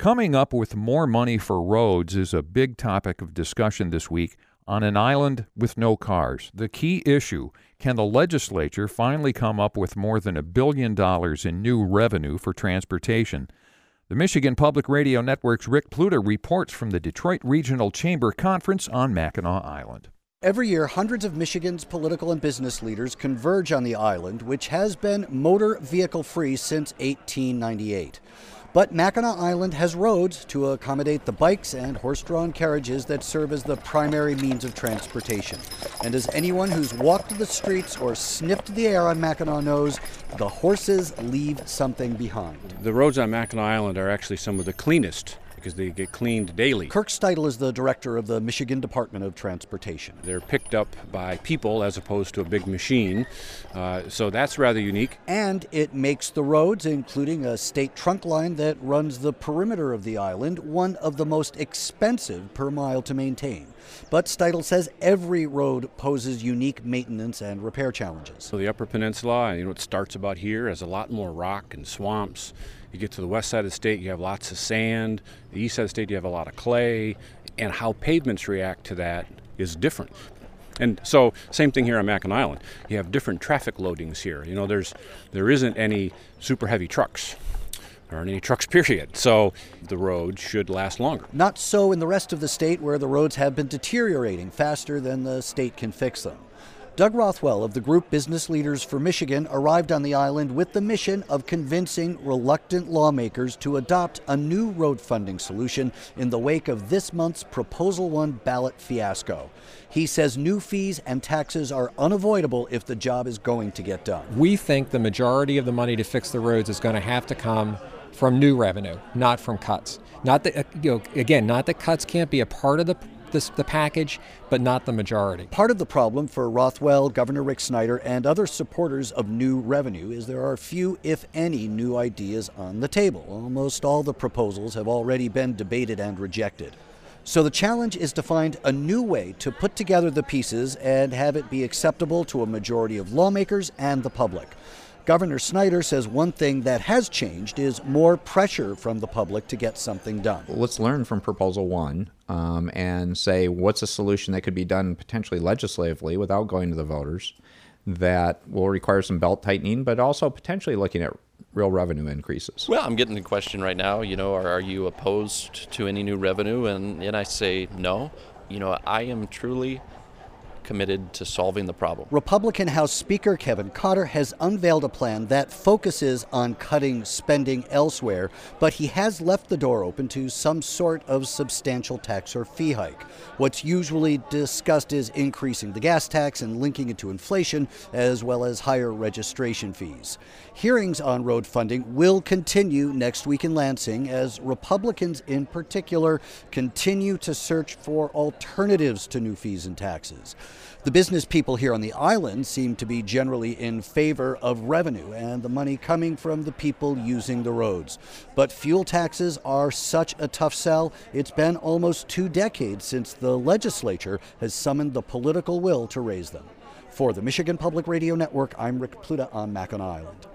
Coming up with more money for roads is a big topic of discussion this week on an island with no cars. The key issue, can the legislature finally come up with more than $1 billion in new revenue for transportation? The Michigan Public Radio Network's Rick Pluta reports from the Detroit Regional Chamber Conference on Mackinac Island. Every year, hundreds of Michigan's political and business leaders converge on the island, which has been motor vehicle-free since 1898. But Mackinac Island has roads to accommodate the bikes and horse-drawn carriages that serve as the primary means of transportation. And as anyone who's walked the streets or sniffed the air on Mackinac knows, the horses leave something behind. The roads on Mackinac Island are actually some of the cleanest because they get cleaned daily. Kirk Steitel is the director of the Michigan Department of Transportation. They're picked up by people as opposed to a big machine, so that's rather unique. And it makes the roads, including a state trunk line that runs the perimeter of the island, one of the most expensive per mile to maintain. But Steitel says every road poses unique maintenance and repair challenges. So the Upper Peninsula, it starts about here, has a lot more rock and swamps. You get to the west side of the state, you have lots of sand. The east side of the state, you have a lot of clay. And how pavements react to that is different. And so, same thing here on Mackinac Island. You have different traffic loadings here. There isn't any super heavy trucks. There aren't any trucks, period. So the roads should last longer. Not so in the rest of the state, where the roads have been deteriorating faster than the state can fix them. Doug Rothwell of the group Business Leaders for Michigan arrived on the island with the mission of convincing reluctant lawmakers to adopt a new road funding solution in the wake of this month's Proposal 1 ballot fiasco. He says new fees and taxes are unavoidable if the job is going to get done. We think the majority of the money to fix the roads is going to have to come from new revenue, not from cuts. Not that, not that cuts can't be a part of the package, but not the majority. Part of the problem for Rothwell, Governor Rick Snyder, and other supporters of new revenue is there are few, if any, new ideas on the table. Almost all the proposals have already been debated and rejected. So the challenge is to find a new way to put together the pieces and have it be acceptable to a majority of lawmakers and the public. Governor Snyder says one thing that has changed is more pressure from the public to get something done. Let's learn from Proposal 1 and say what's a solution that could be done potentially legislatively without going to the voters that will require some belt tightening, but also potentially looking at real revenue increases. Well, I'm getting the question right now, are you opposed to any new revenue? And I say no. I am truly committed to solving the problem. Republican House Speaker Kevin Cotter has unveiled a plan that focuses on cutting spending elsewhere, but he has left the door open to some sort of substantial tax or fee hike. What's usually discussed is increasing the gas tax and linking it to inflation, as well as higher registration fees. Hearings on road funding will continue next week in Lansing as Republicans in particular continue to search for alternatives to new fees and taxes. The business people here on the island seem to be generally in favor of revenue and the money coming from the people using the roads. But fuel taxes are such a tough sell. It's been almost 2 decades since the legislature has summoned the political will to raise them. For the Michigan Public Radio Network, I'm Rick Pluta on Mackinac Island.